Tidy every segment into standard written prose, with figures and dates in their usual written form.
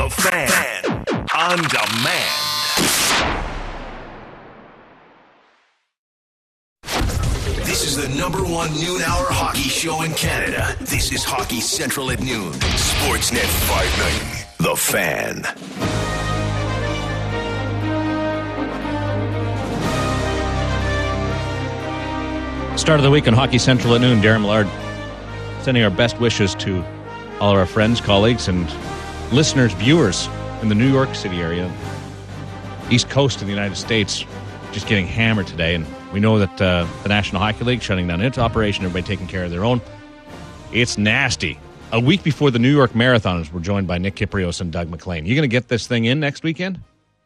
The Fan. On demand. This is the #1 noon-hour hockey show in Canada. This is Hockey Central at noon. Sportsnet 590. The Fan. Start of the week on Hockey Central at noon. Darren Millard sending our best wishes to all of our friends, colleagues, and listeners, viewers in the New York City area, East Coast of the United States, just getting hammered today. And we know that the National Hockey League shutting down its operation, everybody taking care of their own. It's nasty. A week before the New York Marathon, we're joined by Nick Kypreos and Doug McLean. You going to get this thing in next weekend?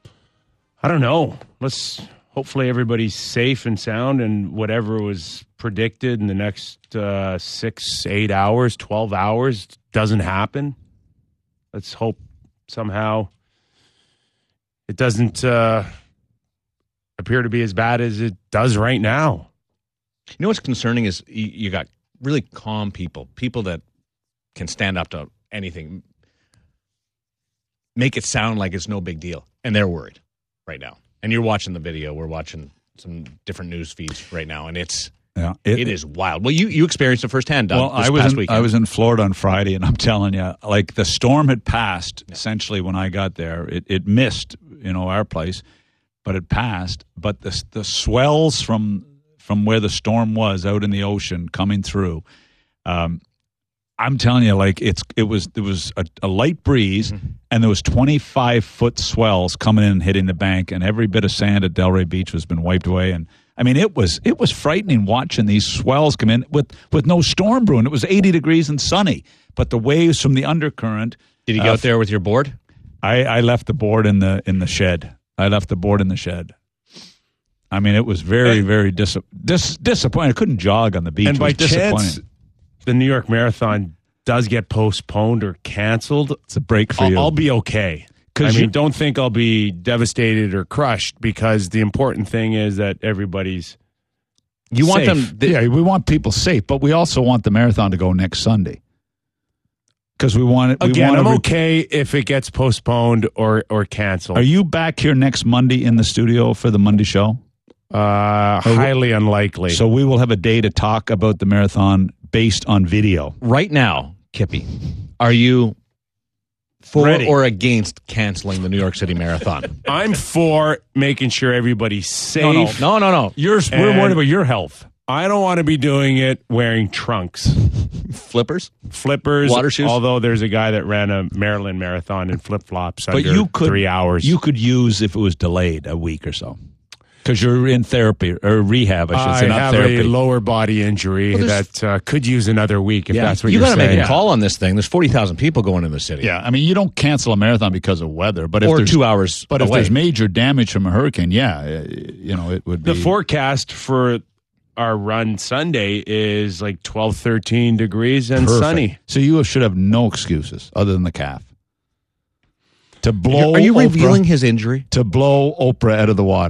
I don't know. Hopefully everybody's safe and sound, and whatever was predicted in the next 6, 8 hours, 12 hours doesn't happen. Let's hope somehow it doesn't appear to be as bad as it does right now. You know what's concerning is you got really calm people that can stand up to anything, make it sound like it's no big deal, and they're worried right now. And you're watching the video. We're watching some different news feeds right now, and it is wild. Well, you experienced it firsthand, Doug, this past weekend. I was in Florida on Friday, and I'm telling you, like, the storm had passed, essentially, when I got there. It missed, our place, but it passed. But the swells from where the storm was out in the ocean coming through, I'm telling you, like, there was a light breeze, and there was 25-foot swells coming in and hitting the bank, and every bit of sand at Delray Beach has been wiped away. And I mean, it was frightening watching these swells come in with no storm brewing. It was 80 degrees and sunny, but the waves from the undercurrent. Did you go out there with your board? I left the board in the shed. I left the board in the shed. I mean, it was very, very disappointing. I couldn't jog on the beach. And by chance, the New York Marathon does get postponed or canceled, it's a break for you. I'll be okay. Don't think I'll be devastated or crushed, because the important thing is that everybody's safe. Want them. We want people safe, but we also want the marathon to go next Sunday. Because we want it. I'm okay if it gets postponed or canceled. Are you back here next Monday in the studio for the Monday show? Highly unlikely. So we will have a day to talk about the marathon based on video. Right now, Kippy, are you for or against canceling the New York City Marathon? I'm for making sure everybody's safe. No. We're worried about your health. I don't want to be doing it wearing trunks. Flippers, water shoes. Although there's a guy that ran a Maryland Marathon in flip-flops under 3 hours. You could use if it was delayed a week or so. Because you're in therapy, or rehab, I should say, not therapy. I have a lower body injury that could use another week, if that's what you're saying. You got to make a call on this thing. There's 40,000 people going in the city. Yeah, I mean, you don't cancel a marathon because of weather. But or 2 hours But away. If there's major damage from a hurricane, it would be. The forecast for our run Sunday is like 12, 13 degrees and sunny. So you should have no excuses other than the calf. To blow Are you revealing his injury? To blow Oprah out of the water.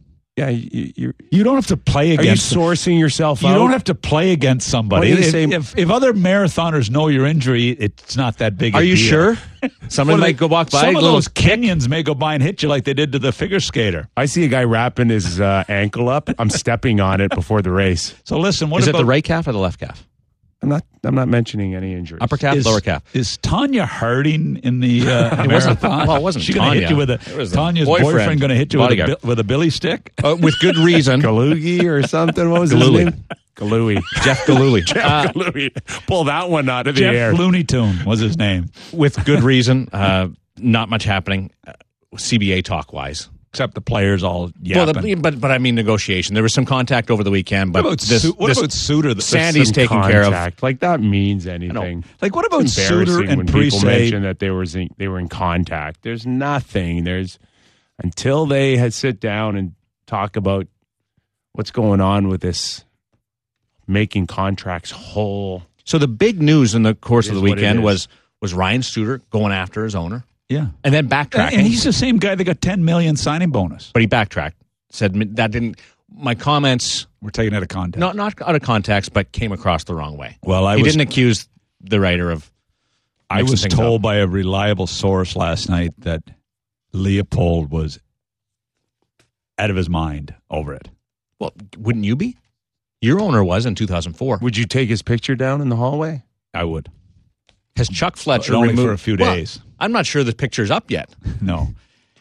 You don't have to play against. Are you sourcing yourself out? You don't have to play against somebody. If other marathoners know your injury, it's not that big a deal. Are you sure? Somebody might go walk by. Some of those Kenyans may go by and hit you like they did to the figure skater. I see a guy wrapping his ankle up. I'm stepping on it before the race. So listen, is it the right calf or the left calf? I'm not mentioning any injuries. Upper calf, lower calf. Is Tanya Harding in the marathon? It wasn't she Tanya. Hit you with Tanya's boyfriend going to hit you with a billy stick? With good reason. Galugi or something? What was his name? Galooey. Jeff Galooey. Galooey. Pull that one out of the air. Jeff Looney Tune was his name. With good reason. Not much happening CBA talk-wise. Except the players all yapping. But I mean negotiation. There was some contact over the weekend. But what about Suter? Sandy's taken care of. Like, that means anything. Like, what about Suter and when people mention that they were in contact? There's nothing. Until they had sit down and talk about what's going on with this making contracts whole. So the big news in the course of the weekend was Ryan Suter going after his owner. Yeah. And then backtracking. And he's the same guy that got $10 million signing bonus. But he backtracked. Said that didn't... My comments... were taken out of context. Not out of context, but came across the wrong way. Well, he didn't accuse the writer of I mixing was things told up. by a reliable source last night that Leopold was out of his mind over it. Well, wouldn't you be? Your owner was in 2004. Would you take his picture down in the hallway? I would. Has Chuck Fletcher Only removed for a few Well, days. I'm not sure the picture's up yet. No.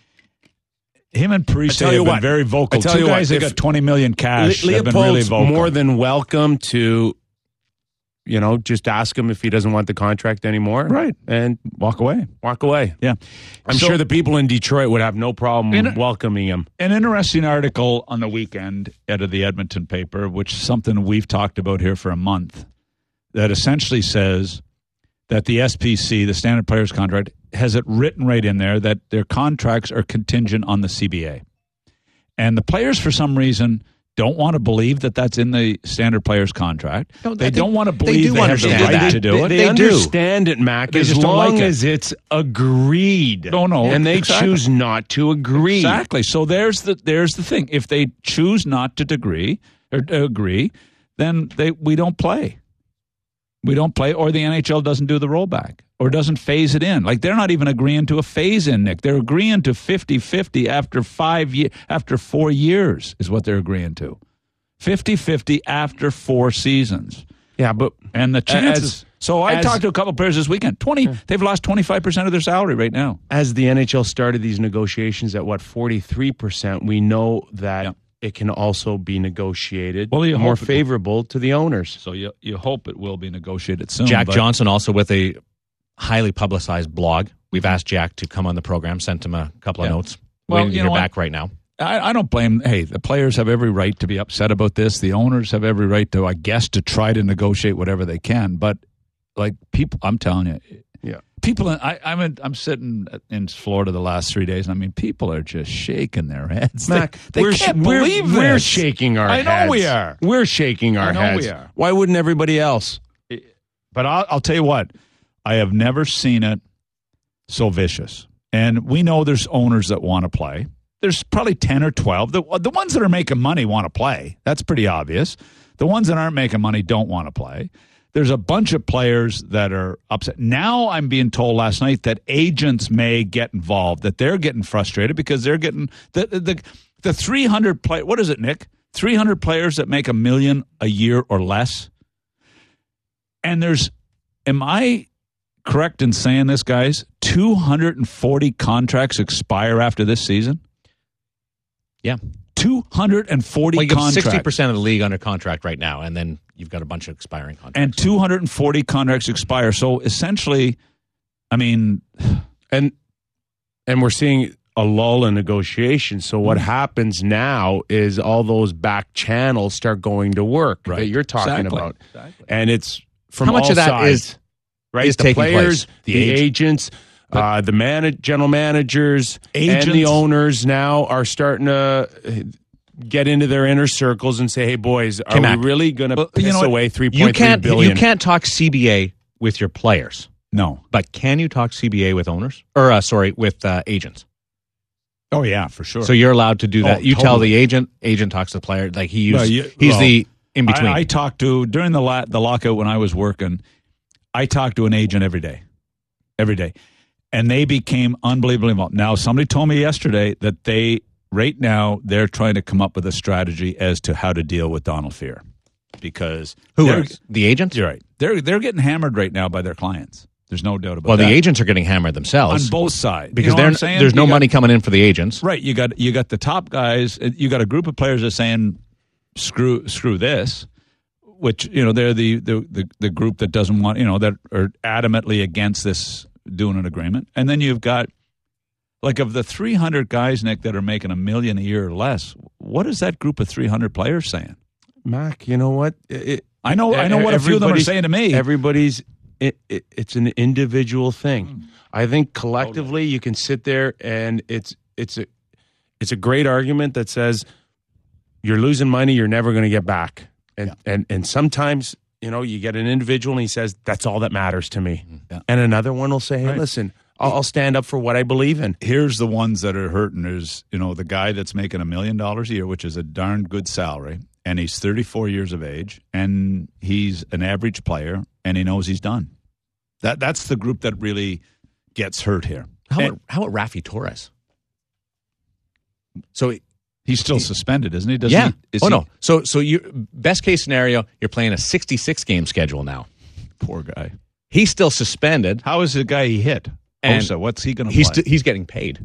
Him and Priest I tell have you been what. very vocal. I tell Two you what, guys that if got 20 million cash have been Leopold's really vocal. more than welcome to, just ask him if he doesn't want the contract anymore. Right. And walk away. walk away. Yeah. I'm So- sure the people in Detroit would have no problem welcoming him. An interesting article on the weekend out of the Edmonton paper, which is something we've talked about here for a month, that essentially says that the SPC, the Standard Players Contract, has it written right in there that their contracts are contingent on the CBA. And the players, for some reason, don't want to believe that that's in the Standard Players Contract. No, I They think don't want to they believe do they have the understand right that. to do it. They They do. understand it, Mac, They as just don't long like it. as it's agreed. No, And they exactly. choose not to agree. Exactly. So there's the thing. If they choose not to agree, then we don't play. We don't play, or the NHL doesn't do the rollback, or doesn't phase it in. Like, they're not even agreeing to a phase in, Nick. They're agreeing to 50-50 after 4 years is what they're agreeing to. 50-50 after 4 seasons. Yeah, but And the chances. So I talked to a couple of players this weekend. They've lost 25% of their salary right now. as the NHL started these negotiations at 43%, we know that Yeah. it can also be negotiated Well, you more hope it- favorable to the owners. So you hope it will be negotiated soon. Jack but- Johnson also with a highly publicized blog. We've asked Jack to come on the program, sent him a couple of Yeah. notes. Well, Waiting to you hear know what? back right now. I don't blame. Hey, the players have every right to be upset about this. The owners have every right to, I guess, to try to negotiate whatever they can. But like people, I'm telling you, Yeah. people. I'm sitting in Florida the last 3 days. And I mean, people are just shaking their heads. Mac, they can't believe we're this. shaking our I know heads. we are. We're shaking our I know heads. we are. Why wouldn't everybody else? But I'll tell you what, I have never seen it so vicious. And we know there's owners that want to play. There's probably 10 or 12. The ones that are making money want to play. That's pretty obvious. The ones that aren't making money don't want to play. There's a bunch of players that are upset. Now I'm being told last night that agents may get involved, that they're getting frustrated because they're getting the 300 play. What is it, Nick? 300 players that make $1 million a year or less. And am I correct in saying this, guys? 240 contracts expire after this season? Yeah. 240 Well, you have contracts. 60% of the league under contract right now, and then you've got a bunch of expiring contracts. And 240 contracts expire. So essentially, I mean, And we're seeing a lull in negotiations. So what happens now is all those back channels start going to work that you're talking Exactly. about. Exactly. And it's from How much all of that sides, right? is the taking players, place? the agents, the general managers, and Agents. the owners now are starting to get into their inner circles and say, "Hey, boys, are Mac, we really going to you piss know what? away you $3.3 billion?" You can't talk CBA with your players, no. but can you talk CBA with owners? With agents? Oh, yeah, for sure. So you're allowed to do that. Oh, You tell totally. the agent talks to the player. Like he's Well, the in between. I talked to, during the lockout when I was working, I talked to an agent every day. And they became unbelievably involved. Now, somebody told me yesterday that right now, they're trying to come up with a strategy as to how to deal with Donald Fear. Because Who they're- is? The agents? You're right. They're getting hammered right now by their clients. There's no doubt about Well, that. the agents are getting hammered themselves on both sides. because You know what I'm saying? there's no You got- money coming in for the agents. Right. You got the top guys. You got a group of players that are saying, "Screw this," which they're the group that doesn't want that are adamantly against this doing an agreement. And then you've got like of the 300 guys, Nick, that are making $1 million a year or less. What is that group of 300 players saying? Mac, you know what? I know what a few of them are saying to me. Everybody's it's an individual thing. I think collectively you can sit there and it's a great argument that says you're losing money you're never going to get back. And sometimes you get an individual and he says that's all that matters to me. Yeah. And another one will say, "Hey, listen, I'll stand up for what I believe in." Here's the ones that are hurting. There's the guy that's making $1 million a year, which is a darn good salary, and he's 34 years of age, and he's an average player, and he knows he's done. That's the group that really gets hurt here. How about Rafi Torres? So he's still suspended, isn't he? No. So you best case scenario, you're playing a 66-game schedule now. Poor guy. He's still suspended. How is the guy he hit? And Osa, what's he going to play? He's getting paid.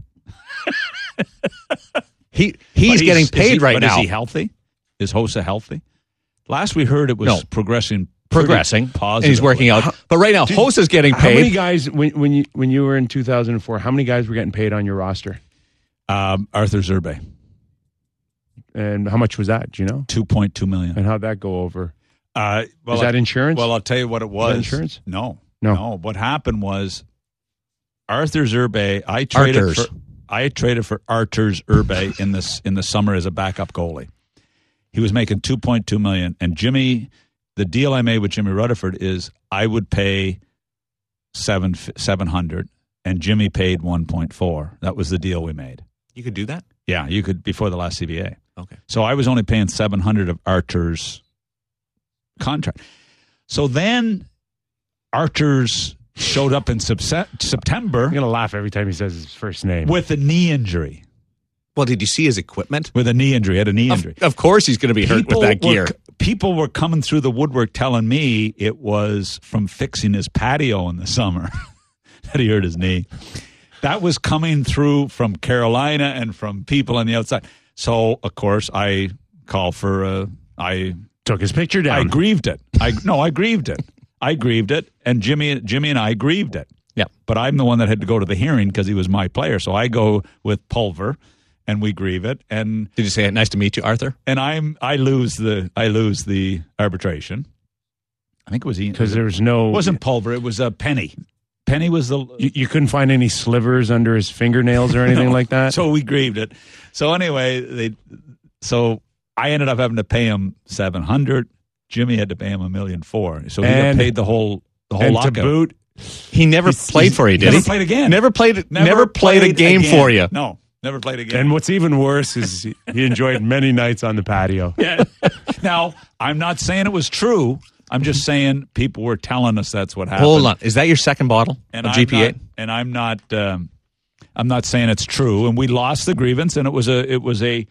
He's getting paid right now. Is he healthy? Is Hossa healthy? Last we heard, it was progressing, positive, and he's working out. But right now, Hossa's getting paid. How many guys when you were in 2004? How many guys were getting paid on your roster? Arthur Zerbe. And how much was that? Do you know? $2.2 million. And how'd that go over? Is that insurance? Well, I'll tell you what it was. Was that insurance? No. No. What happened was Arthur Zerbe. I traded for Arthur Zerbe in the summer as a backup goalie. He was making $2.2 million, and Jimmy. The deal I made with Jimmy Rutherford is I would pay $700, and Jimmy paid $1.4. That was the deal we made. You could do that? Yeah, you could before the last CBA. Okay. So I was only paying $700 of Arthur's contract. So then Arthur's showed up in September. I'm going to laugh every time he says his first name. With a knee injury. Well, did you see his equipment? With a knee injury. He had a knee injury. Of course he's going to be hurt with that gear. People were coming through the woodwork telling me it was from fixing his patio in the summer that he hurt his knee. That was coming through from Carolina and from people on the outside. So, of course, I called for I took his picture down. I grieved it. I grieved it. I grieved it, and Jimmy and I grieved it. Yeah. But I'm the one that had to go to the hearing because he was my player. So I go with Pulver, and we grieve it. And did you say nice to meet you, Arthur? And I lose the arbitration. I think it was Ian. Because there was no. It wasn't Pulver. It was Penny. Penny was the. You couldn't find any slivers under his fingernails or anything like that. So we grieved it. So anyway, so I ended up having to pay him $700. Jimmy had to pay him $1.4 million. So he got paid the whole lockout. To boot, he never played for you, did he? Never played again. Never played a game again. for you. No, never played again. And what's even worse is he enjoyed many nights on the patio. Yeah. Now, I'm not saying it was true. I'm just saying people were telling us that's what happened. Hold on. Is that your second bottle of GP8? I'm not saying it's true. And we lost the grievance, and it was a,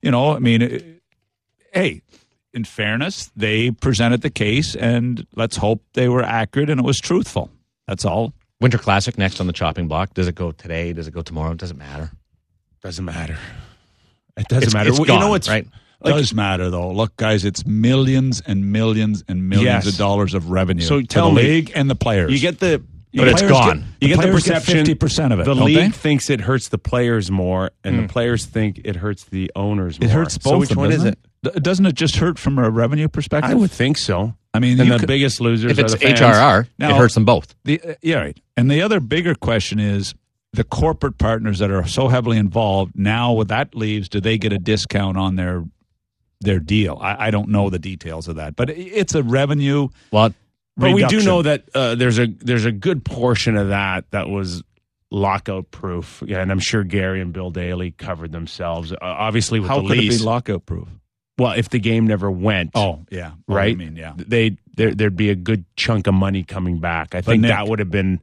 hey, in fairness, they presented the case, and let's hope they were accurate and it was truthful. That's all. Winter Classic next on the chopping block. Does it go today? Does it go tomorrow? It doesn't matter. Doesn't matter. It doesn't matter. It's gone, right? Like, does matter though. Look, guys, it's millions and millions and millions of dollars of revenue. So tell the league and the players. You get the. But it's gone. You get the perception 50% of it. The league thinks it hurts the players more, and the players think it hurts the owners more. It hurts both. So which one is it? Doesn't it just hurt from a revenue perspective? I would think so. I mean, and the biggest losers if are it's the fans. HRR, now, it hurts them both. Right. And the other bigger question is the corporate partners that are so heavily involved. Now, with that leaves, do they get a discount on their deal? I don't know the details of that, but it's a revenue. Well, but we do know that there's a good portion of that was lockout proof. Yeah, and I'm sure Gary and Bill Daly covered themselves. Obviously, with how the could lease, it be lockout proof? Well, if the game never went, yeah, right. I mean, yeah, there'd be a good chunk of money coming back. I think Nick, that would have been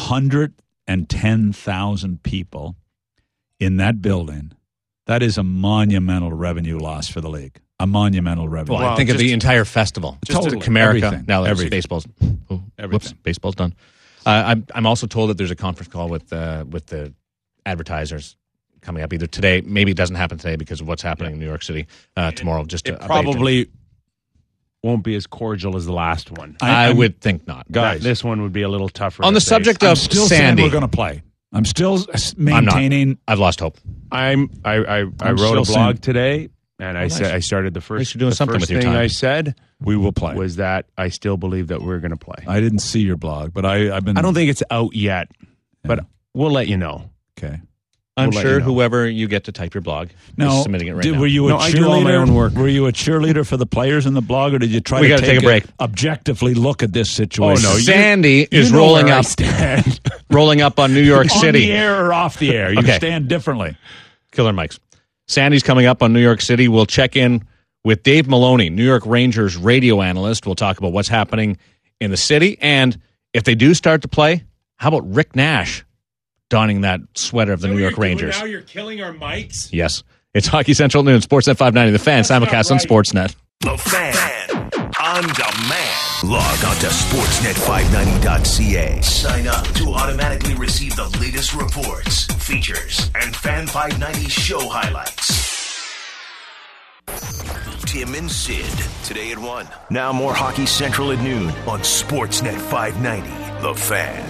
110,000 people in that building. That is a monumental revenue loss for the league. A monumental revenue. Well, I think of the entire festival. Just totally, Comerica. everything, Now that everything. baseball's. Oh, Everything. whoops, baseball's done. I'm also told that there's a conference call with the advertisers coming up either today. Maybe it doesn't happen today because of what's happening in New York City tomorrow. Just it probably won't be as cordial as the last one. I would think not. Guys, this one would be a little tougher. On the subject of I'm still Sandy, saying we're going to play. I'm still maintaining. I've lost hope. I wrote a blog today, and I said I started the first. You're doing something with your thing time. I said we will play was that I still believe that we're going to play. I didn't see your blog, but I've been. I don't think it's out yet, but we'll let you know. Okay. I'm We'll let sure you know. whoever you get to type your blog is submitting it right now. Were you a No, I do all my own work. Were you a cheerleader for the players in the blog, or did you try We to gotta take a break. Objectively look at this situation? Oh, no, Sandy is You know rolling where I up, stand. rolling up on New York on City. the air or off the air, you Okay. stand differently. Killer Mikes. Sandy's coming up on New York City. We'll check in with Dave Maloney, New York Rangers radio analyst. We'll talk about what's happening in the city and If they do start to play, how about Rick Nash donning that sweater of the New York Rangers? Now you're killing our mics? Yes. It's Hockey Central at noon, Sportsnet 590, The Fan, simulcast on Sportsnet. The Fan on demand. Log on to sportsnet590.ca. Sign up to automatically receive the latest reports, features, and Fan 590 show highlights. Tim and Sid, today at 1. Now more Hockey Central at noon on Sportsnet 590, The Fan.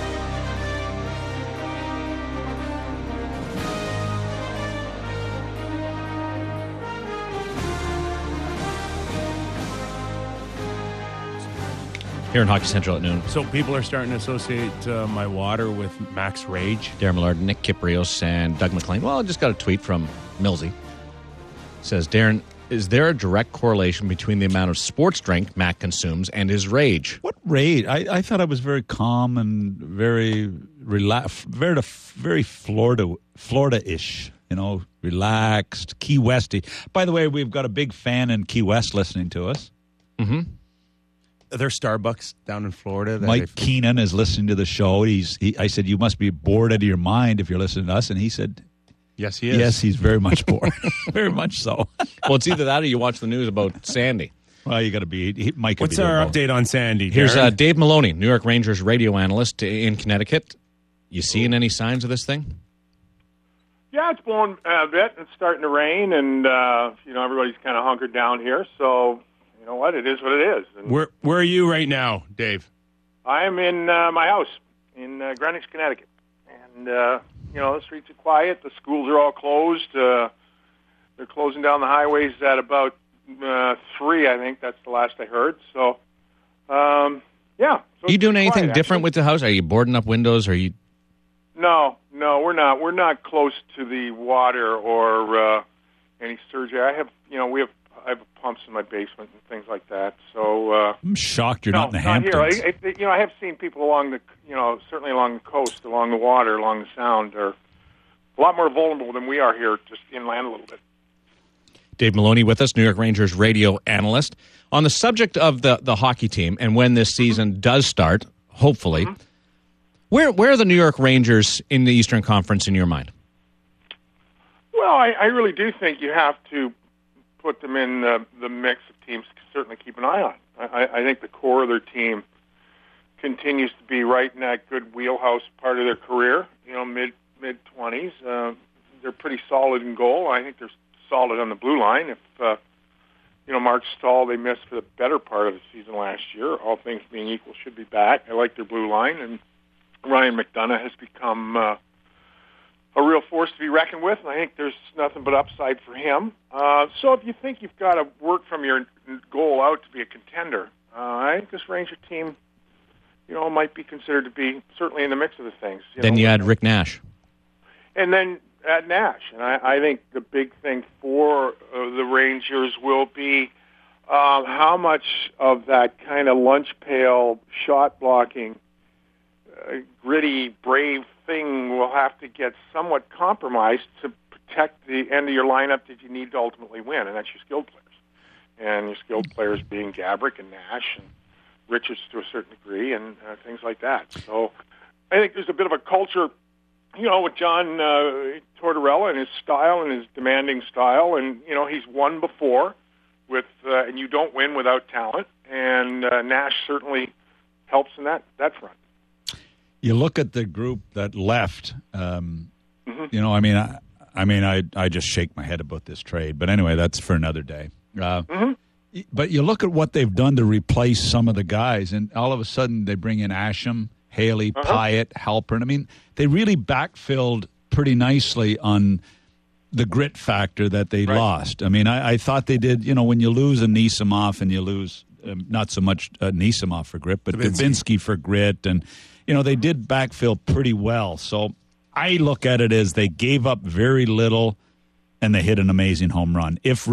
Here in Hockey Central at noon. So people are starting to associate my water with Max Rage. Darren Millard, Nick Kiprios, and Doug McLean. Well, I just got a tweet from Millsy. It says, Darren, is there a direct correlation between the amount of sports drink Mac consumes and his rage? What rage? I thought I was very calm and very relaxed, very Florida-ish. You know, relaxed, Key Westy. By the way, we've got a big fan in Key West listening to us. Mm-hmm. Are there Starbucks down in Florida? Mike Keenan is listening to the show. I said, you must be bored out of your mind if you're listening to us. And he said, yes, he is. Yes, he's very much bored. Very much so. Well, it's either that or you watch the news about Sandy. Well, you got to be. Mike. What's our update on Sandy? Here's Darren? Dave Maloney, New York Rangers radio analyst in Connecticut. You seeing any signs of this thing? Yeah, it's blowing a bit. It's starting to rain, and everybody's kind of hunkered down here. So you know what? It is what it is. And Where are you right now, Dave? I am in my house in Greenwich, Connecticut, and the streets are quiet. The schools are all closed. They're closing down the highways at about 3, I think. That's the last I heard. So, yeah. So Are you doing anything quiet, different actually. with the house? Are you boarding up windows? Are you? No, we're not. We're not close to the water or any surge. I have pumps in my basement and things like that. So I'm shocked you're not in the Hamptons. Here. I have seen people along the, certainly along the coast, along the water, along the Sound, are a lot more vulnerable than we are here, just inland a little bit. Dave Maloney with us, New York Rangers radio analyst. On the subject of the hockey team and when this season does start, hopefully, where are the New York Rangers in the Eastern Conference in your mind? Well, I really do think you have to put them in the mix of teams to certainly keep an eye on. I think the core of their team continues to be right in that good wheelhouse part of their career, mid-20s. They're pretty solid in goal. I think they're solid on the blue line. If, Mark Stahl, they missed for the better part of the season last year, all things being equal, should be back. I like their blue line, and Ryan McDonough has become a real force to be reckoned with, and I think there's nothing but upside for him. So if you think you've got to work from your goal out to be a contender, I think this Ranger team, might be considered to be certainly in the mix of the things. Then you add Rick Nash. And then at Nash. And I think the big thing for the Rangers will be how much of that kind of lunch pail shot blocking, gritty, brave thing will have to get somewhat compromised to protect the end of your lineup that you need to ultimately win, and that's your skilled players. And your skilled players being Gaborik and Nash and Richards to a certain degree and things like that. So I think there's a bit of a culture, with John Tortorella and his style and his demanding style, and, he's won before with, and you don't win without talent, and Nash certainly helps in that front. You look at the group that left. I just shake my head about this trade. But anyway, that's for another day. But you look at what they've done to replace some of the guys, and all of a sudden they bring in Asham, Haley, Pyatt, Halpern. I mean, they really backfilled pretty nicely on the grit factor that they lost. I mean, I thought they did. When you lose a Nisimov and you lose not so much Nisimov for grit, but Dubinsky for grit, and they did backfill pretty well. So I look at it as they gave up very little, and they hit an amazing home run. If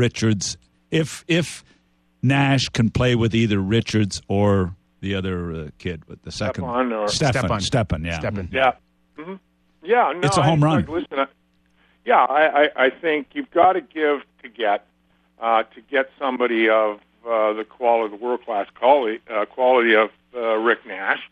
Nash can play with either Richards or the other kid, with the second Stepan, yeah. Yeah. Mm-hmm. Yeah, no, it's a home run. Listen, I think you've got to give to get somebody of the quality, the world-class quality of Rick Nash.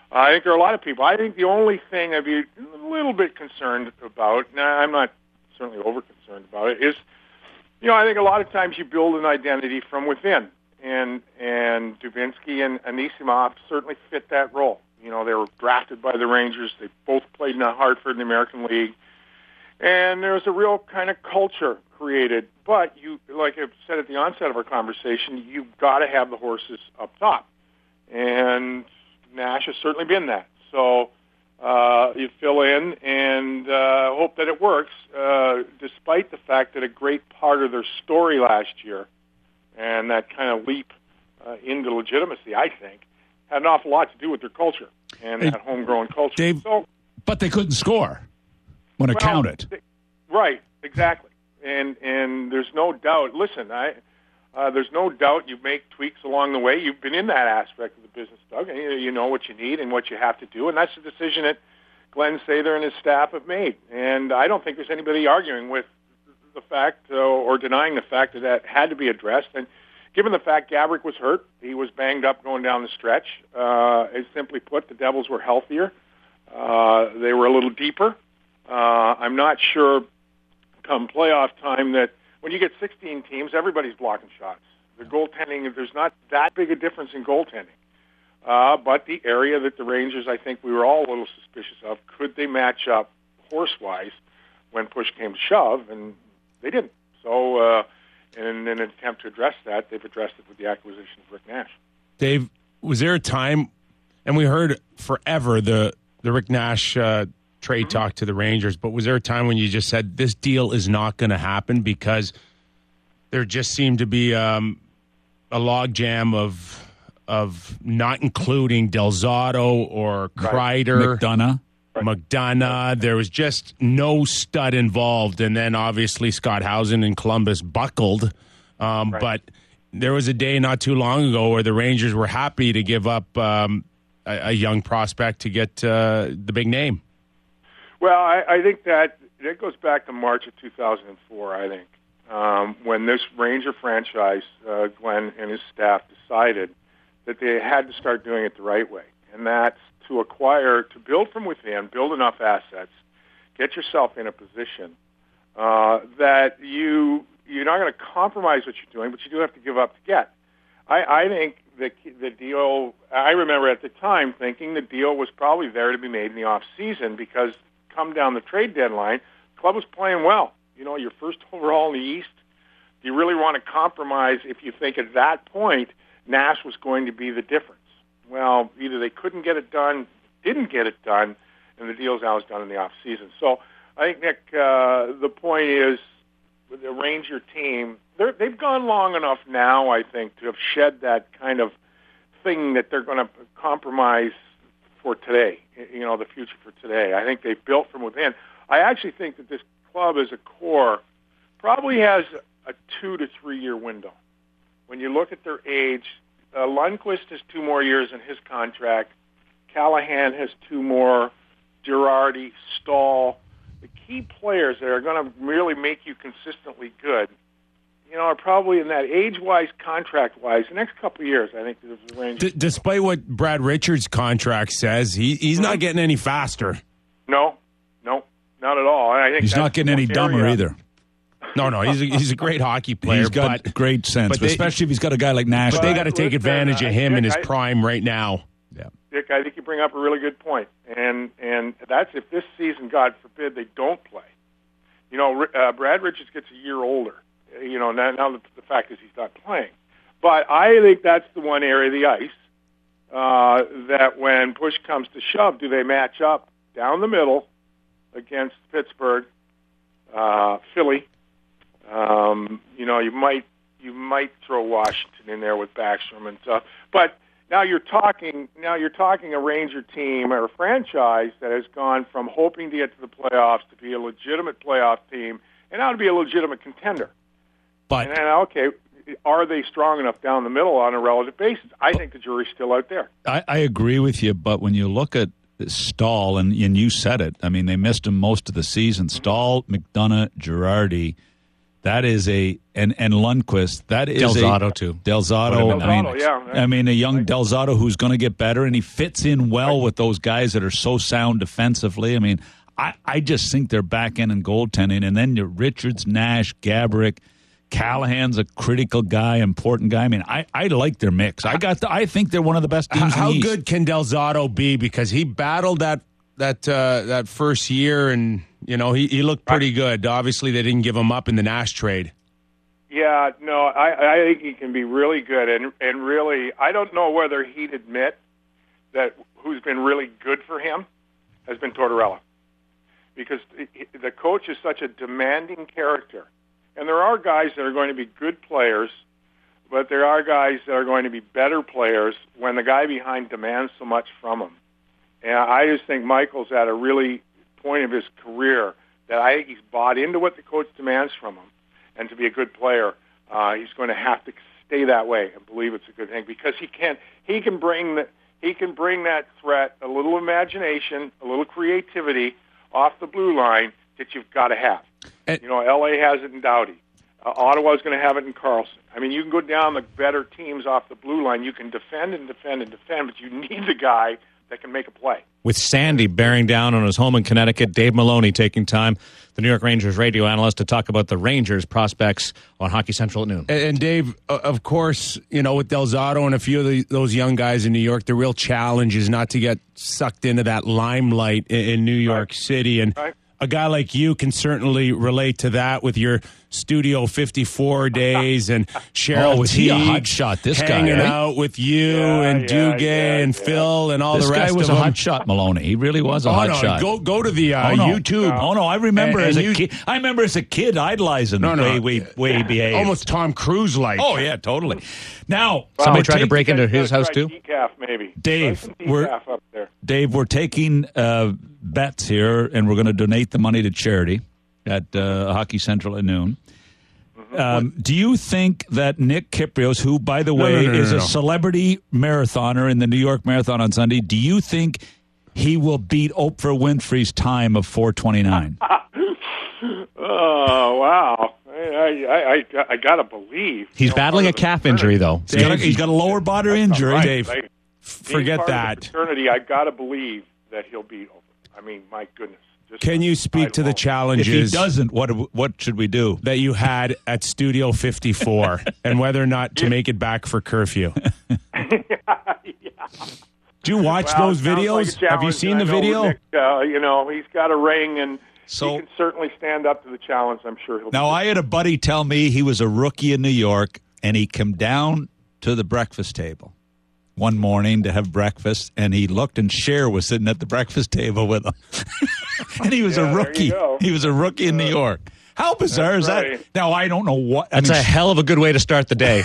I think there are a lot of people. I think the only thing I'd be a little bit concerned about, now I'm not certainly over-concerned about it, is, I think a lot of times you build an identity from within. And Dubinsky and Anisimov certainly fit that role. They were drafted by the Rangers. They both played in Hartford in the American League. And there was a real kind of culture created. But like I've said at the onset of our conversation, you've got to have the horses up top. And Nash has certainly been that. So you fill in and hope that it works, despite the fact that a great part of their story last year and that kind of leap into legitimacy, I think, had an awful lot to do with their culture and that homegrown culture. Dave, but they couldn't score when it counted. Right, exactly. And there's no doubt. Listen, there's no doubt you make tweaks along the way. You've been in that aspect of the business, Doug. And you know what you need and what you have to do, and that's the decision that Glenn Sather and his staff have made. And I don't think there's anybody arguing with the fact or denying the fact that had to be addressed. And given the fact Gaborik was hurt, he was banged up going down the stretch. Simply put, the Devils were healthier. They were a little deeper. I'm not sure come playoff time that when you get 16 teams, everybody's blocking shots. The goaltending, there's not that big a difference in goaltending. But the area that the Rangers, I think we were all a little suspicious of, could they match up horse-wise when push came to shove, and they didn't. So in an attempt to address that, they've addressed it with the acquisition of Rick Nash. Dave, was there a time, and we heard forever the Rick Nash trade talk to the Rangers, but was there a time when you just said this deal is not going to happen because there just seemed to be a logjam of not including Del Zotto or Kreider, McDonough. There was just no stud involved, and then obviously Scott Housen in Columbus buckled. But there was a day not too long ago where the Rangers were happy to give up a young prospect to get the big name. Well, I think that goes back to March of 2004, I think, when this Ranger franchise, Glenn and his staff, decided that they had to start doing it the right way, and that's to build from within, build enough assets, get yourself in a position that you're not going to compromise what you're doing, but you do have to give up to get. I think the deal, I remember at the time thinking the deal was probably there to be made in the off season because come down the trade deadline, the club was playing well. Your first overall in the East. Do you really want to compromise if you think at that point Nash was going to be the difference? Well, either they couldn't get it done, didn't get it done, and the deal's now done in the off season. So I think, Nick, the point is with the Ranger team, they've gone long enough now, I think, to have shed that kind of thing that they're going to compromise for today, the future for today. I think they've built from within. I actually think that this club as a core probably has a 2 to 3 year window. When you look at their age, Lundqvist has 2 more years in his contract. Callahan has 2 more. Girardi, Stahl. The key players that are going to really make you consistently good, are probably in that age-wise, contract-wise, the next couple of years, I think, there's a range. Despite what Brad Richards' contract says, he's not getting any faster. No, not at all. I think he's not getting any dumber either. No, he's a great hockey player. He's got great sense, especially if he's got a guy like Nash. But they got to take advantage of him in his prime right now. Yeah, Dick, I think you bring up a really good point, and that's if this season, God forbid, they don't play. Brad Richards gets a year older. Now the fact is he's not playing, but I think that's the one area of the ice that when push comes to shove, do they match up down the middle against Pittsburgh, Philly? You might throw Washington in there with Backstrom and stuff, but now you're talking a Ranger team or a franchise that has gone from hoping to get to the playoffs to be a legitimate playoff team and now to be a legitimate contender. But okay, are they strong enough down the middle on a relative basis? I think the jury's still out there. I agree with you, but when you look at Stahl, and you said it, I mean, they missed him most of the season. Stahl, McDonough, Girardi, That is and Lundqvist. That is Delzato, too. Delzato. Yeah. I mean, a young Delzato who's going to get better, and he fits in well with those guys that are so sound defensively. I mean, I just think they're back end and goaltending, and then you're Richards, Nash, Gaborik. Callahan's a critical guy, important guy. I mean, I like their mix. I think they're one of the best teams in the East. How good can Delzato be? Because he battled that first year, and he looked pretty good. Obviously, they didn't give him up in the Nash trade. Yeah, no, I think he can be really good, and really, I don't know whether he'd admit that who's been really good for him has been Tortorella, because the coach is such a demanding character. And there are guys that are going to be good players, but there are guys that are going to be better players when the guy behind demands so much from him. And I just think Michael's at a really point of his career that I think he's bought into what the coach demands from him. And to be a good player, he's going to have to stay that way and believe it's a good thing, because he can bring that threat, a little imagination, a little creativity off the blue line that you've got to have. L.A. has it in Doughty. Ottawa's going to have it in Carlson. I mean, you can go down the better teams off the blue line. You can defend and defend and defend, but you need the guy that can make a play. With Sandy bearing down on his home in Connecticut, Dave Maloney taking time, the New York Rangers radio analyst, to talk about the Rangers prospects on Hockey Central at noon. And Dave, of course, with Delzato and a few of those young guys in New York, the real challenge is not to get sucked into that limelight in New York City. And a guy like you can certainly relate to that with your Studio 54 days and Cheryl was he a hot shot, this guy, hanging out with you and Duguay and Phil and all the rest of them. This guy was a hot shot, Maloney. He really was a hot shot. Go to the YouTube. I remember as a kid. I remember as a kid idolizing way behaved. Almost Tom Cruise-like. Oh, yeah, totally. Now, somebody tried to break into his house, too? Decaf, maybe. Dave, up there. we're taking bets here, and we're going to donate the money to charity at Hockey Central at noon. Do you think that Nick Kypreos, who, by the way, is a celebrity marathoner in the New York Marathon on Sunday, do you think he will beat Oprah Winfrey's time of 4:29? Oh, wow. I got to believe. He's battling a calf injury, though. He's got a lower body injury. Right. Dave, Like, forget being part that. of the fraternity, I got to believe that he'll beat Oprah. I mean, my goodness. Can you speak to the challenges? If he doesn't, what should we do? That you had at Studio 54 and whether or not to make it back for curfew? Do you watch those videos? Like have you seen the video? Nick, he's got a ring, and he can certainly stand up to the challenge. I'm sure he'll. Now, I had a buddy tell me he was a rookie in New York, and he came down to the breakfast table one morning to have breakfast, and he looked, and Cher was sitting at the breakfast table with him. And he was a rookie. He was a rookie in New York. How bizarre is that? Now, I don't know what. That's a hell of a good way to start the day.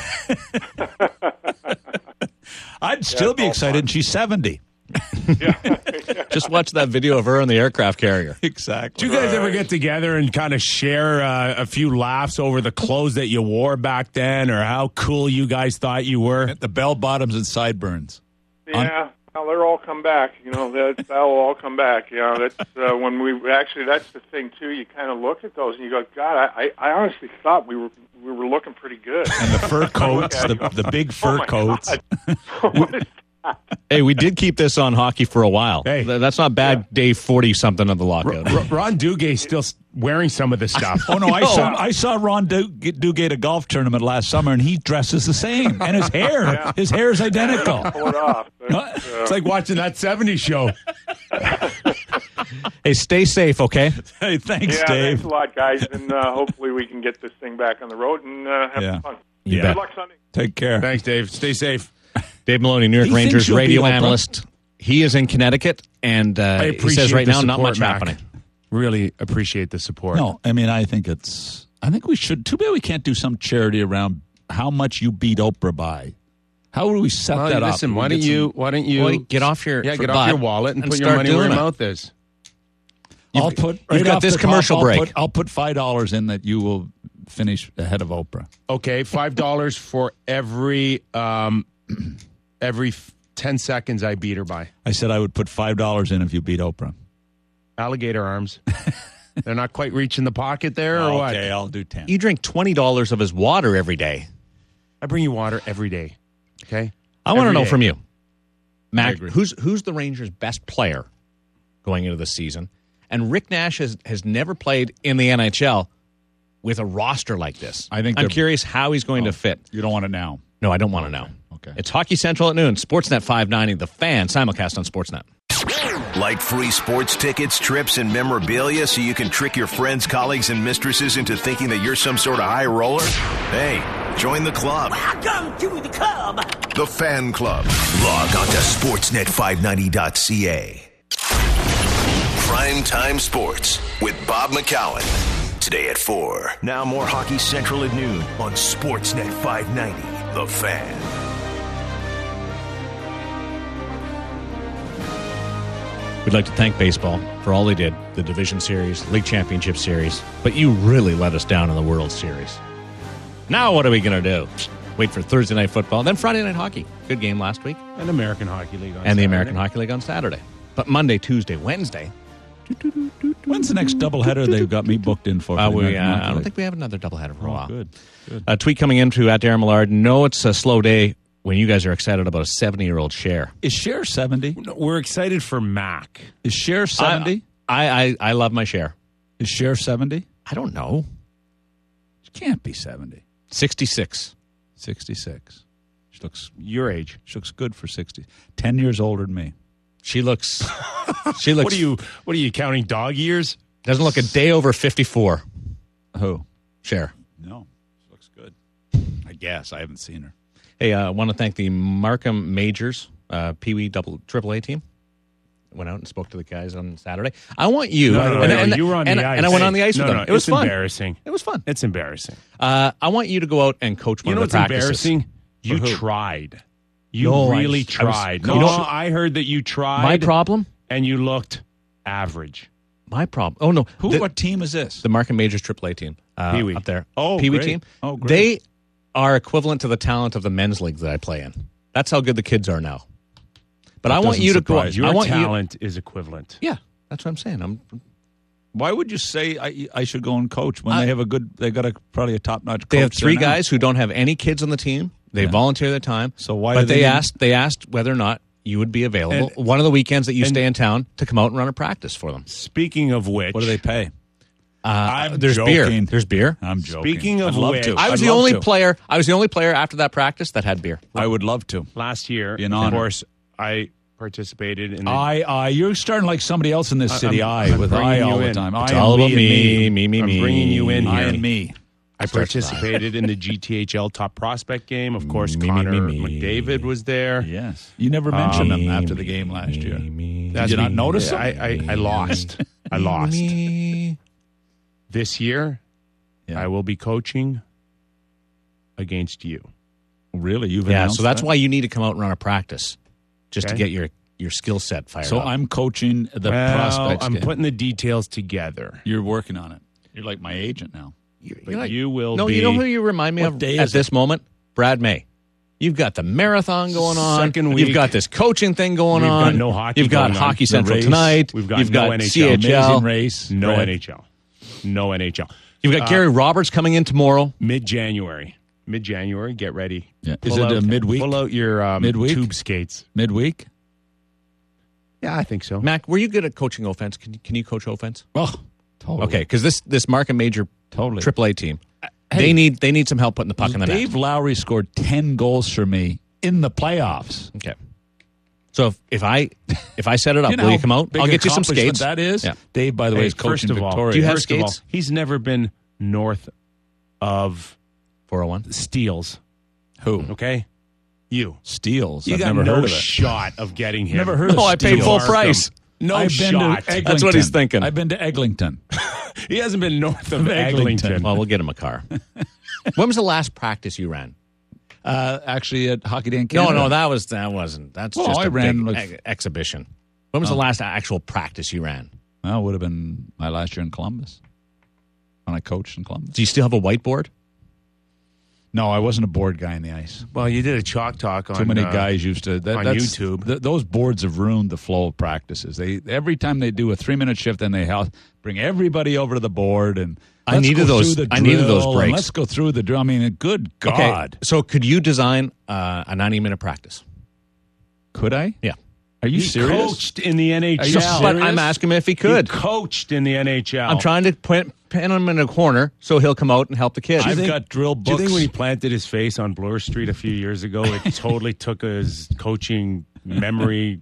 I'd still be excited, and she's 70. Just watch that video of her on the aircraft carrier. Exactly. Do you guys ever get together and kind of share a few laughs over the clothes that you wore back then, or how cool you guys thought you were? The bell bottoms and sideburns. Yeah. Well, they'll all come back. That'll all come back. That's when we actually. That's the thing too. You kind of look at those and you go, God, I honestly thought we were looking pretty good. And the fur coats, the big fur coats. What is that? Hey, we did keep this on hockey for a while. Hey. That's not bad. Day 40-something of the lockout. Ron Duguay still wearing some of this stuff. Oh no, I saw Ron Duguay at a golf tournament last summer, and he dresses the same, and his hair is identical. Pull it off. It's like watching that 70s show. Hey, stay safe, okay? Hey, thanks, Yeah, Dave. thanks a lot, guys, and hopefully we can get this thing back on the road and have some fun. You Good bet. luck Sunday. Take care. Thanks, Dave. Stay safe. Dave Maloney, New York He thinks Rangers you'll radio beat Oprah. analyst. He is in Connecticut, and I he appreciate says right the now not support, much Mac. happening. Really appreciate the support. No, I mean, I think we should. Too bad we can't do some charity around how much you beat Oprah by. How do we set that up? Listen, why don't you get off your get off your wallet and put your start money where doing your it. mouth is? I'll put. You've got this commercial break. I'll put $5 in that you will finish ahead of Oprah. Okay, $5 for every 10 seconds I beat her by. I said I would put $5 in if you beat Oprah. Alligator arms. They're not quite reaching the pocket there, or what? Okay, I'll do 10. You drink $20 of his water every day. I bring you water every day. Okay? I want to Every know day. from you, Mac, agree. who's the Rangers' best player going into the season? And Rick Nash has never played in the NHL with a roster like this. I think I'm they're- curious how he's going to fit. You don't want it now. No, I don't want to know. Okay. It's Hockey Central at noon. Sportsnet 590, The Fan, simulcast on Sportsnet. Like free sports tickets, trips, and memorabilia so you can trick your friends, colleagues, and mistresses into thinking that you're some sort of high roller? Hey, join the club. Welcome to the club. The Fan Club. Log on to sportsnet590.ca. Primetime Sports with Bob McCowan. Today at 4. Now more Hockey Central at noon on Sportsnet 590. The Fan. We'd like to thank baseball for all they did, the Division Series, League Championship Series, but you really let us down in the World Series. Now what are we going to do? Wait for Thursday Night Football, then Friday Night Hockey. Good game last week. And American Hockey League on And the Saturday. American Hockey League on Saturday. But Monday, Tuesday, Wednesday, When's the next doubleheader they've got me booked in for? I the American Hockey don't League? think we have another doubleheader for a while. Good. A tweet coming in to @Darren Millard. No, it's a slow day when you guys are excited about a 70-year-old Cher. Is Cher 70? No, we're excited for Mac. Is Cher 70? I love my Cher. Is Cher 70? I don't know. She can't be 70. 66. 66. She looks Your age. good for 60. 10 years older than me. She looks. She looks. What are you counting dog years? Doesn't look a day over 54. Who? Cher. No. She looks good. I guess. I haven't seen her. Hey, I want to thank the Markham Majors Pee Wee AAA team. Went out and spoke to the guys on Saturday. I want you. No, you were on the ice. And I went on the ice with them. It was it's fun. embarrassing. It was fun. It's embarrassing. I want you to go out and coach one You know of what's the practices. embarrassing? You For who? tried. You No, I really was- tried. you know- I heard that you tried. My problem? And you looked average. My problem. Oh, no. What team is this? The Markham Majors AAA team. Pee Wee. Up there. Oh, Pee Wee great. team. Oh, great. They are equivalent to the talent of the men's league that I play in. That's how good the kids are now. But I want doesn't you to go. surprise you. I Your want talent is equivalent. You, yeah, that's what I'm saying. Why would you say I should go and coach when they have they got probably a top-notch coach? They have three there now? guys who don't have any kids on the team. They volunteer their time. So why But do they they asked whether or not you would be available one of the weekends that you stay in town to come out and run a practice for them. Speaking of which, What do they pay? I'm There's beer. joking. There's beer. I'm joking. Speaking of I'd love which- to. I was I'd the love only to. player. I was the only player after that practice that had beer. I would love to. last year, Be an of honor. course, I participated in the You're starting like somebody else in this city. I'm With bringing I you all the in. time. It's I all and about me. me. I'm bringing you in I here. and me. I participated in the GTHL Top Prospect game. Of course, Me, me, Connor me, me. McDavid was there. Yes. You never mentioned them after the game last year. Did you not notice them? I lost. I lost. Me. This year, Yeah. I will be coaching against you. Really? You've Yeah, announced so that's that? why you need to come out and run a practice just to Okay. get your skill set fired So up. I'm coaching the Well, prospects I'm game. putting the details together. You're working on it. You're like my agent now. But like- you will No, be. you know who you remind me What of day at is this moment? Brad May. You've got the marathon going on. Second week. You've got this coaching thing going We've got on. no hockey You've got going on. Hockey The Central race. tonight. We've got You've no got NHL. CHL. Amazing race. No Brad. NHL. No NHL. You've got Gary Roberts coming in tomorrow. Mid-January. Get ready. Yeah. Is it a midweek? Pull out your Midweek? tube skates. Midweek? Yeah, I think so. Mac, were you good at coaching offense? Can you coach offense? Oh, totally. Okay, because this Markham Major Totally. AAA team, Hey, they need some help putting the puck in the net. Dave Lowry scored 10 goals for me in the playoffs. Okay. So if I set it up, You know will how you come out? big I'll get you some accomplishment skates. That is. Yeah. Dave, by the way, is first coaching of all, Victoria. Do you have first of all, skates? he's never been north of 401. Steels. Who? Okay, you. Steals. You I've got never no heard of it. shot of getting him. Never heard of No, I paid Steels. full price. No I've been shot. to Eglinton. That's what he's thinking. I've been to Eglinton. He hasn't been north of Eglinton. Eglinton. Well, we'll get him a car. When was the last practice you ran? Actually, at Hockey Day in Canada. No, that wasn't. That's Well, just I a ran big like- exhibition. When was the last actual practice you ran? Well, it would have been my last year in Columbus when I coached in Columbus. Do you still have a whiteboard? No, I wasn't a board guy in the ice. Well, you did a chalk talk on Too many guys used to on that's- YouTube. Those boards have ruined the flow of practices. Every time they do a 3-minute shift, then they bring everybody over to the board and I needed those breaks. Let's go through the drill. I mean, good God. Okay, so could you design a 90-minute practice? Could I? Yeah. Are you He serious? coached in the NHL. serious? But I'm asking him if he could. He coached in the NHL. I'm trying to pin him in a corner so he'll come out and help the kids. I've got drill books. Do you think when he planted his face on Bloor Street a few years ago, it totally took his coaching memory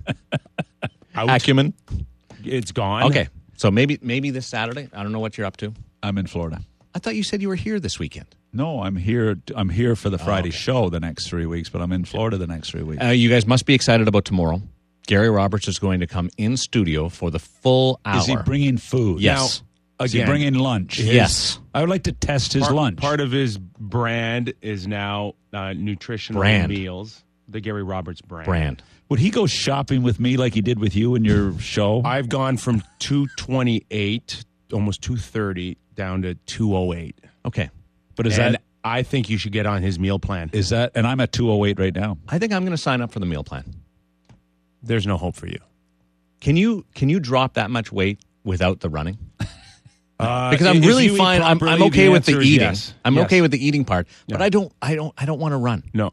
out? Acumen. It's gone. Okay, so maybe this Saturday. I don't know what you're up to. I'm in Florida. I thought you said you were here this weekend. No, I'm here. I'm here for the Friday show the next 3 weeks, but I'm in Florida the next 3 weeks. You guys must be excited about tomorrow. Gary Roberts is going to come in studio for the full hour. Is he bringing food? Yes. Is he Again, bringing lunch? Yes. I would like to test his lunch. Part of his brand is now nutritional Brand. meals. The Gary Roberts brand. Brand. Would he go shopping with me like he did with you in your show? I've gone from 228, almost 230, down to 208. Okay. But is And that I think you should get on his meal plan. and I'm at 208 right now. I think I'm going to sign up for the meal plan. There's no hope for you. Can you drop that much weight without the running? Because if I'm really you eat fine. I'm properly, okay the with the answer is eating. yes. I'm Yes. okay with the eating part, but Yeah. I don't want to run. No,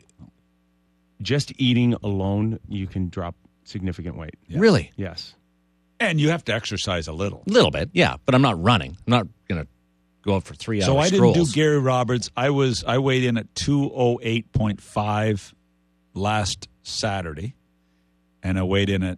just eating alone, you can drop significant weight. Really, Yes. And you have to exercise a little. a little bit, yeah. But I'm not running. I'm not going to go out for 3 hours. So I didn't do strolls. Gary Roberts. I weighed in at 208.5 last Saturday, and I weighed in at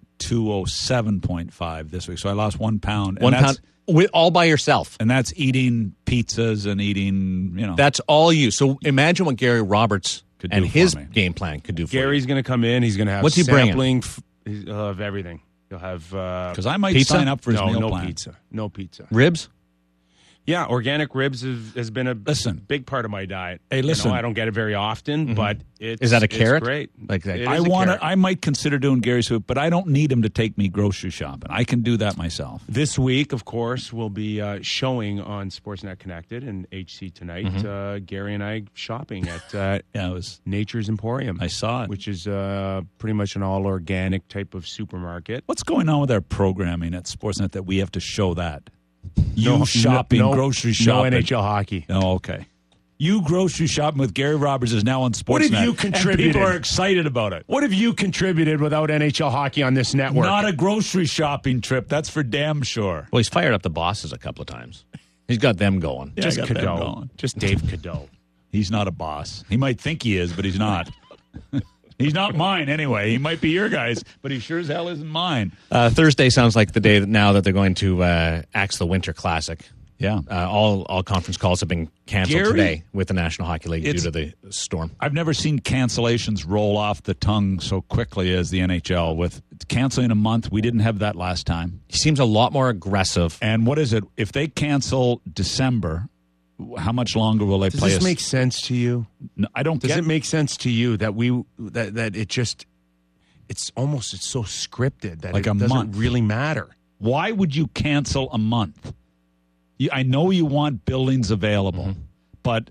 207.5 this week. So I lost 1 pound. 1 pound all by yourself. And that's eating pizzas and eating, That's all you. So imagine what Gary Roberts Could do and for his me. game plan could do for you. Gary's going to come in. He's going to have What's he bringing? sampling of everything. He'll have because I might Pizza? sign up for his meal no plan. pizza. No pizza. Ribs. Yeah, organic ribs has been a Listen. big part of my diet. Hey, listen. I don't get it very often, but it's Is that a carrot? It's great. Like that? It I is a want carrot. to. I might consider doing Gary's food, but I don't need him to take me grocery shopping. I can do that myself. This week, of course, we'll be showing on Sportsnet Connected and HC tonight. Gary and I shopping at Yeah, it was. Nature's Emporium. I saw it. which is pretty much an all organic type of supermarket. What's going on with our programming at Sportsnet that we have to show that? You shopping, no, grocery no shopping. NHL hockey. Oh, okay. You grocery shopping with Gary Roberts is now on Sportsnet. What have you and contributed? people are excited about it. What have you contributed without NHL hockey on this network? Not a grocery shopping trip. That's for damn sure. Well, he's fired up the bosses a couple of times. He's got them going. Yeah, just I got them Cadeau. going. Just Dave Cadeau. He's not a boss. He might think he is, but he's not. He's not mine anyway. He might be your guys, but he sure as hell isn't mine. Thursday sounds like the day now that they're going to axe the Winter Classic. Yeah. All conference calls have been canceled Gary, today with the National Hockey League due it's- to the storm. I've never seen cancellations roll off the tongue so quickly as the NHL. With canceling a month, we didn't have that last time. He seems a lot more aggressive. And what is it? If they cancel December, how much longer will they Does play this us? make sense to you? No, I don't Does get it make sense to you that that it just it's so scripted that Like it a doesn't month. really matter? Why would you cancel a month? I know you want buildings available, but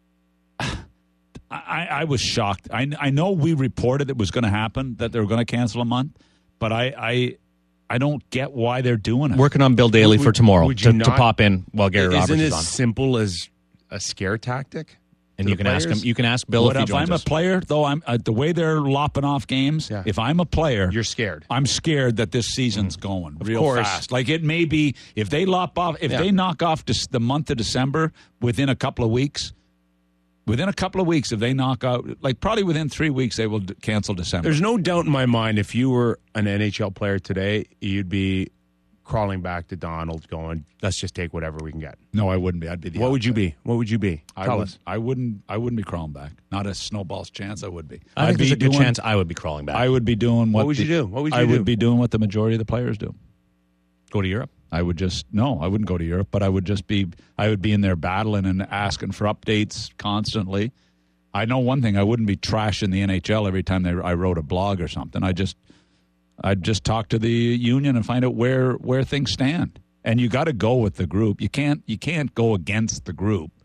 I was shocked. I know we reported it was going to happen, that they were going to cancel a month, but I don't get why they're doing it. Working on Bill Daly for tomorrow would you to not- pop in while Gary Roberts Isn't it is on. as simple as a scare tactic? And to you the can ask him. players? You can ask Bill What if he if joins I'm us. a player, though? I'm the way they're lopping off games. Yeah. If I'm a player, You're scared. I'm scared that this season's going real course. fast. Like it may be if they lop off, if Yeah. they knock off the month of December within a couple of weeks. Within a couple of weeks, if they knock out, like probably within 3 weeks, they will cancel December. There's no doubt in my mind if you were an NHL player today, you'd be crawling back to Donald going, let's just take whatever we can get. No, I wouldn't be. I'd be the. What would you opposite. be? What would you be? Tell us. I wouldn't be crawling back. Not a snowball's chance. I would be. I I'd think there's be a good doing- chance I would be crawling back. I would be doing what. What would you do? What would you I do? would be doing what the majority of the players do. Go to Europe. I would just no. I wouldn't go to Europe, but I would just be. I would be in there battling and asking for updates constantly. I know one thing. I wouldn't be trashing the NHL every time I wrote a blog or something. I'd just talk to the union and find out where things stand. And you got to go with the group. You can't go against the group.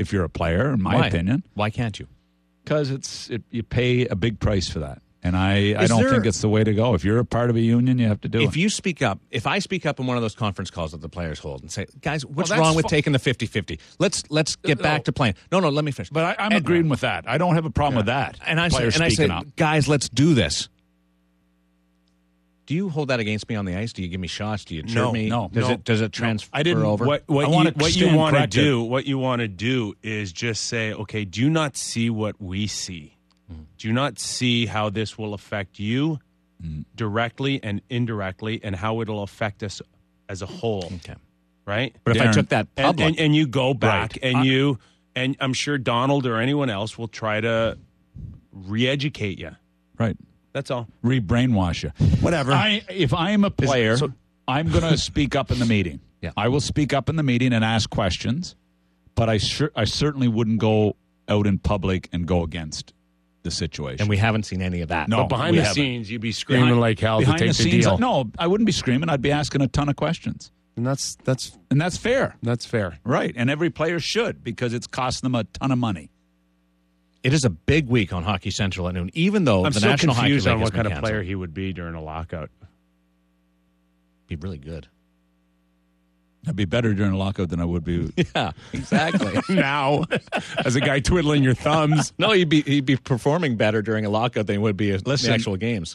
if you're a player, in my Why? opinion. Why can't you? Because you pay a big price for that. And I Is don't there- think it's the way to go. If you're a part of a union, you have to do If it. you speak up, if I speak up in one of those conference calls that the players hold and say, guys, what's that's wrong with fu- taking the 50-50? Let's get back to playing. No, let me finish. But I'm agreeing with that. I don't have a problem with that. And I Players say, speaking up. guys, let's do this. Do you hold that against me on the ice? Do you give me shots? Do you chirp me? no. Does it transfer I didn't. over? What I wanna you stand want to corrected. do? What you want to do is just say, okay, do you not see what we see? Do you not see how this will affect you directly and indirectly, and how it'll affect us as a whole? Okay. Right. But if I Darren, took that public, And you go back Right. and I'm sure Donald or anyone else will try to re-educate you. Right. That's all. Re-brainwash you. Whatever. If I'm a player, so- I'm going to speak up in the meeting. Yeah. I will speak up in the meeting and ask questions, but I certainly wouldn't go out in public and go against the situation. and we haven't seen any of that. No. But behind we the haven't. scenes, you'd be screaming like hell to behind take the the scenes, deal. no, I wouldn't be screaming. I'd be asking a ton of questions. And that's And that's fair. fair. Right. And every player should, because it's cost them a ton of money. It is a big week on Hockey Central at noon, even though I'm the so National Hockey confused League on has what kind been of canceled. player he would be during a lockout. Be really good. I'd be better during a lockout than I would be. Yeah, exactly. Now, as a guy twiddling your thumbs. No, he'd be performing better during a lockout than he would be in the Listen, actual games.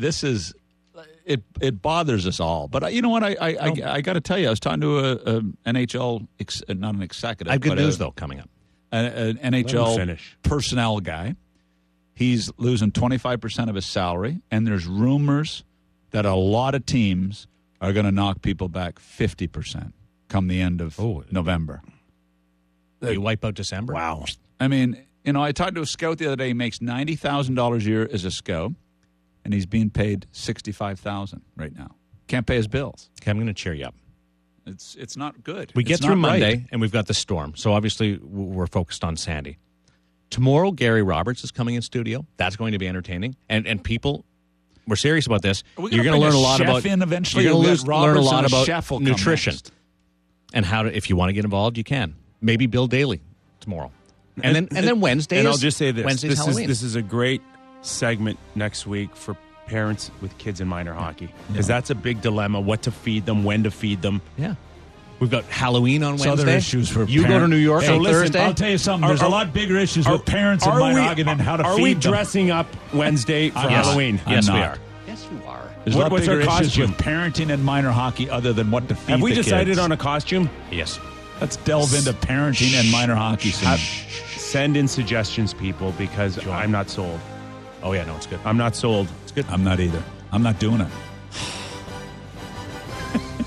It bothers us all. But you know what? I got to tell you, I was talking to a NHL, not an executive. I have good but news, though, coming up. An Let him NHL finish. personnel guy. He's losing 25% of his salary, and there's rumors that a lot of teams are going to knock people back 50% come the end of November. You wipe out December? Wow. I mean, I talked to a scout the other day. He makes $90,000 a year as a scout, and he's being paid $65,000 right now. Can't pay his bills. Okay, I'm going to cheer you up. It's not good. We get It's through not right. Monday, and we've got the storm. So obviously, we're focused on Sandy. Tomorrow, Gary Roberts is coming in studio. That's going to be entertaining. And people, we're serious about this. Are we You're gonna going to bring learn a a lot chef about in eventually? You're going We'll to get learn a Roberts lot and a about chef will come nutrition next. and how to. If you want to get involved, you can. Maybe Bill Daly tomorrow, and then Wednesday. And is- I'll just say this: Wednesday's Halloween. this is a great segment next week for parents with kids in minor hockey, because that's a big dilemma: what to feed them, when to feed them. Yeah. We've got Halloween on So Wednesday. there are issues for you go to parents. New York Hey, on listen, Thursday. I'll tell you something. There's a lot bigger issues with parents in are minor we- hockey than how to Are feed we them. dressing up Wednesday for Yes. Halloween? I'm Yes, we not. are. Yes, you are. There's a lot What's bigger our issues costume? with parenting in minor hockey other than what to feed Have we the decided kids. on a costume? Yes. Let's delve into parenting and minor hockey soon. Send in suggestions, people, because I'm not sold. Oh yeah, no, it's good. I'm not sold. It's good. I'm not either. I'm not doing it.